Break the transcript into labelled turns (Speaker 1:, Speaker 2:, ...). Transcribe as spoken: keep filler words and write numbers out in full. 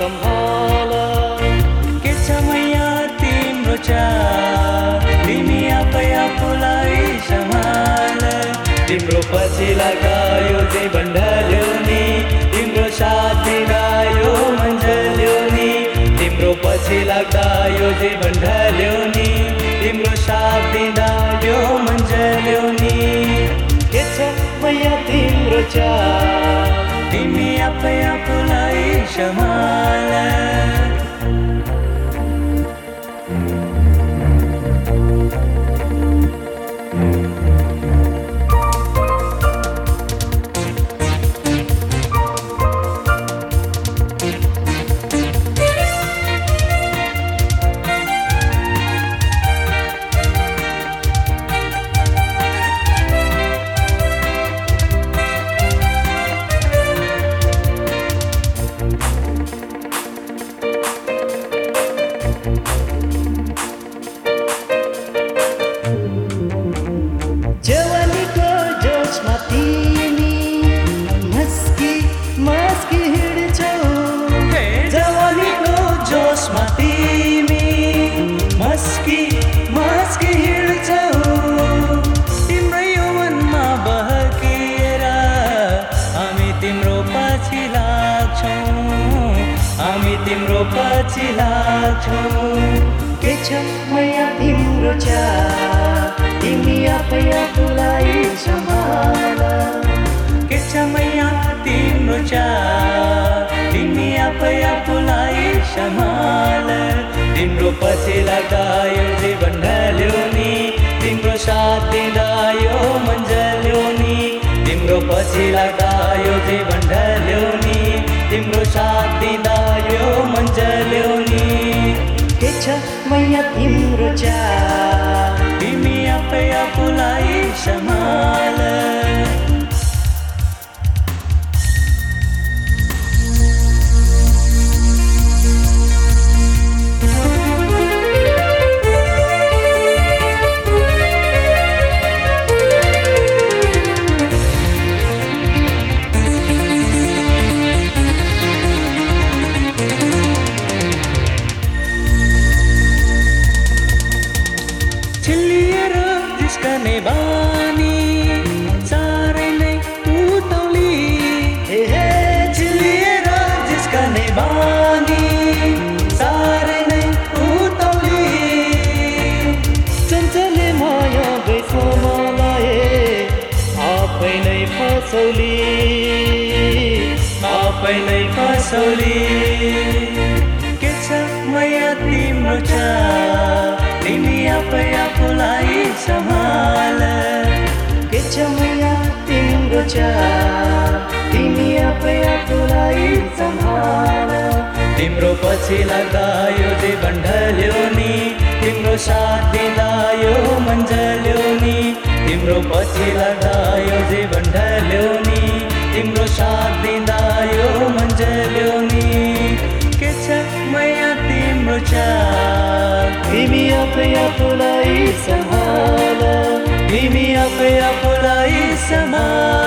Speaker 1: सम्हाल के छ मैया तिम्रो चाह तिमी आफै आफूलाई सम्हाल तिम्रो पछि लाग्दा यो जीवन ढल्यो नि तिम्रो साथ दिँदा यो मन्झल्यो नि तिम्रो पछि लाग्दा यो जीवन ढल्यो नि तिम्रो साथ दिँदा यो मन्झल्यो नि के छ मैया तिम्रो चाह तिमी आफै आफूलाई सम्हाल जवानीको जोसमा तिमी मस्की मस्की हिँड्छौ जवानीको जोसमा तिमी मस्की मस्की हिँड्छौ तिम्रो यौवनमा बहकिएर हामी तिम्रो पछि लाग्छौँ हामी तिम्रो पछि लाग्छौँ के छ मैया तिम्रो चाह तिमी आफै आफूलाई सम्हाल के छ मैया तिम्रो चाह तिमी आफै आफूलाई सम्हाल तिम्रो पछि लाग्दा यो जीवन ढल्यो नि तिम्रो साथ दिँदा यो मन्झल्यो नि तिम्रो पछि लाग्दा यो जीवन ढल्यो नि तिम्रो साथ दिँदा यो मन्झल्यो नि के छ मैया तिम्रो चाह तिमी आफै आफूलाई सम्हाल जिस्कने बानी साह्रै नै उतौली हे हे चिल्लिएर जिस्कने बानी साह्रै नै उतौली चञ्चले माया गइसो मलाई आफै नै फसौली आफै नै फसौली के छ मैया तिम्रो चाह तिमी आफै आफूलाई सम्हाल के छ मैया तिम्रो चाह तिमी आफै आफूलाई सम्हाल तिम्रो पछि लाग्दा यो जीवन ढल्यो नि तिम्रो साथ दिँदा यो मन्झल्यो नि तिम्रो पछि लाग्दा यो जीवन ढल्यो नि तिम्रो साथ दिँदा यो मन्झल्यो नि के छ मैया तिम्रो चाह तिमी आफै आफूलाई सम्हाल तिमी आफै आफूलाई सम्हाल